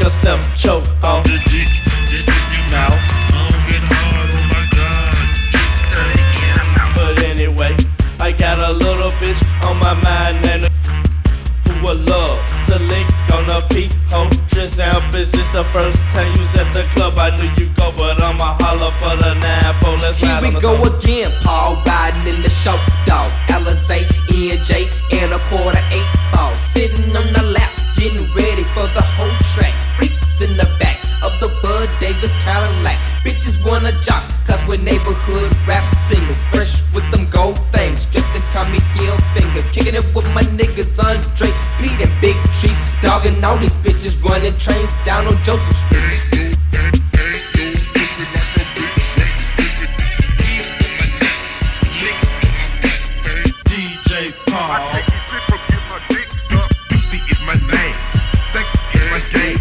yourself choke off the dick, just in your mouth. Long and hard, oh my God. But anyway, I got a little bitch on my mind and who would love to lick on a peep-hole. Just now, bitch, it's the first time you was at the club. I knew you go, but I'ma holler for the 9-4. Let's Here ride we on the go song. again, Paul riding in the show, dog. Alizé, NJ, and a #8 ball. Sitting on the lap, getting ready for the whole track. Freaks in the back of the Bud Davis Cadillac. Bitches wanna jock, cause we're neighborhood rap singers. Fresh with them gold things, dressed in Tommy Hilfiger. Kicking it with my niggas Andre, Pete, and Big Trees. Dogging all these bitches, running trains down on Joseph Street. DJ Paul. I take you trip from get my dick up. Juicy is my name. Sex is my game.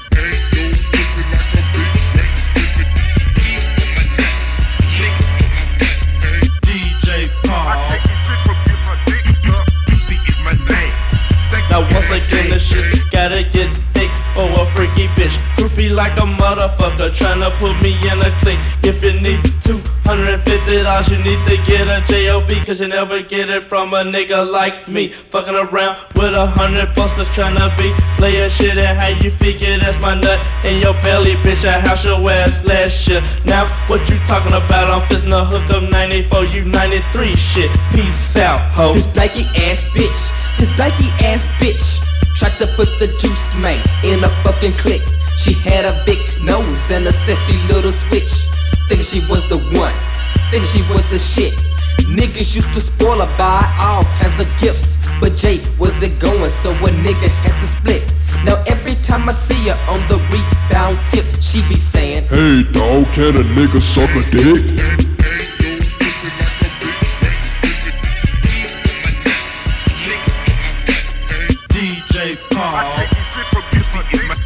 DJ Paul. I take you trip from get my dick up. Juicy is my name. Sex Now is once my again game. the shit gotta get thick for a freaky bitch. Groupie like a motherfucker tryna put me in a clique. If you need $250, you need to get a J.O.B. Cause you never get it from a nigga like me. Fucking around with 100 busters tryna be player shit. And how you figure that's my nut in your belly, bitch. I house your ass last year. Now what you talking about? I'm fixing a hook up 94, you 93 shit. Peace out, ho. This blanky ass bitch, this blanky ass bitch tried to put the juice man in a fucking click. She had a big nose and a sexy little switch. Think she was the one, think she was the shit. Niggas used to spoil her, buy all kinds of gifts. But Jay wasn't going, so a nigga had to split. Now every time I see her on the rebound tip, she be saying, Hey dog, can a nigga suck a dick? DJ Paul. I take you trip from get my dick